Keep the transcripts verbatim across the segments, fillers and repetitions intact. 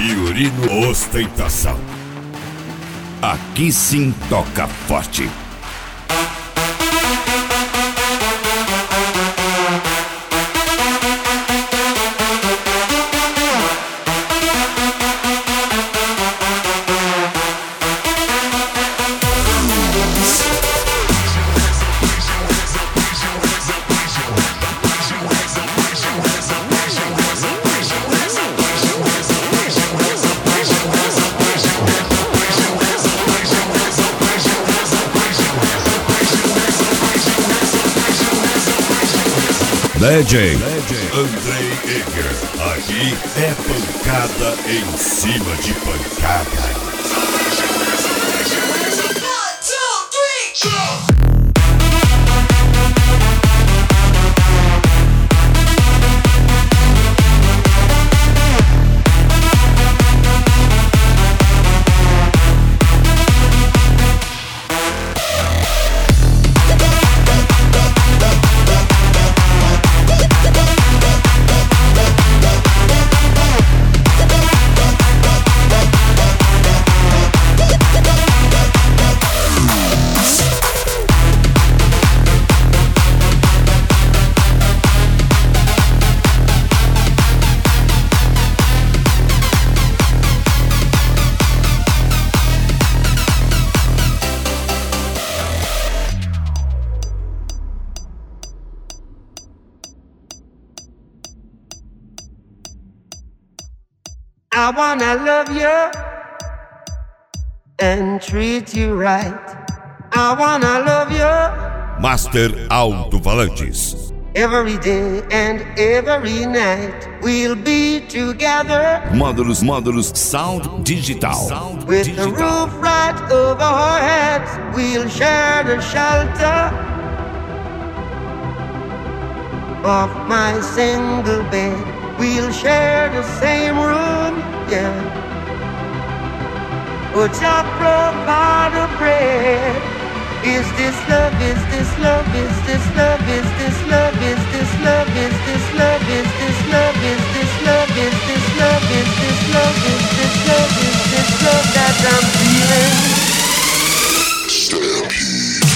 Fiorino Ostentação. Aqui sim toca forte. D J Andrei Eger. Aqui é pancada em cima de pancada. I wanna love you and treat you right. I wanna love you, Master Alto-Falantes. every day and every night. We'll be together Módulos, módulos, sound digital. Sound with the digital. roof right over our heads. We'll share the shelter of my single bed. We'll share the same room, yeah. But your provide a bread. Is this love, is this love, is this love, is this love, is this love, is this love, is this love, is this love, is this love, is this love, is this love, is this love that I'm feeling? Stampede.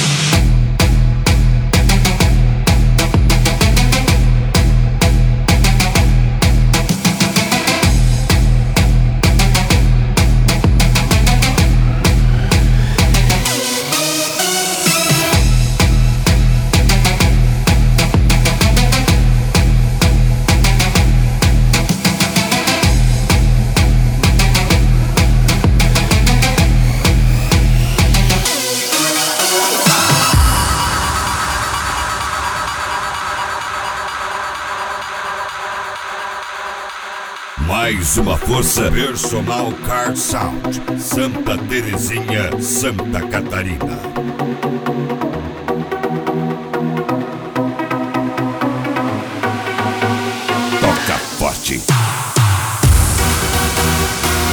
Mais uma força Personal Car Sound. Santa Terezinha, Santa Catarina. Toca forte.